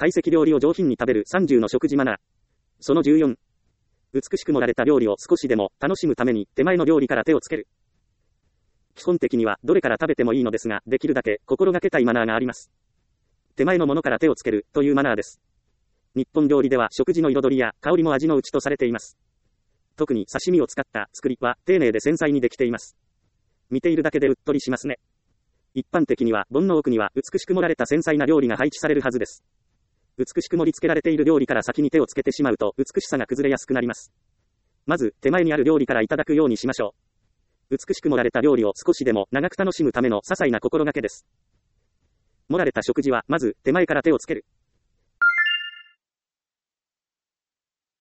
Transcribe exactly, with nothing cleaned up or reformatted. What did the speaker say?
懐石料理を上品に食べるさんじゅうの食事マナー。そのじゅうよん。美しく盛られた料理を少しでも楽しむために手前の料理から手をつける。基本的にはどれから食べてもいいのですが、できるだけ心がけたいマナーがあります。手前のものから手をつけるというマナーです。日本料理では食事の彩りや香りも味のうちとされています。特に刺身を使った作りは丁寧で繊細にできています。見ているだけでうっとりしますね。一般的には盆の奥には美しく盛られた繊細な料理が配置されるはずです。美しく盛り付けられている料理から先に手をつけてしまうと美しさが崩れやすくなります。まず手前にある料理からいただくようにしましょう。美しく盛られた料理を少しでも長く楽しむための些細な心がけです。盛られた食事はまず手前から手をつける。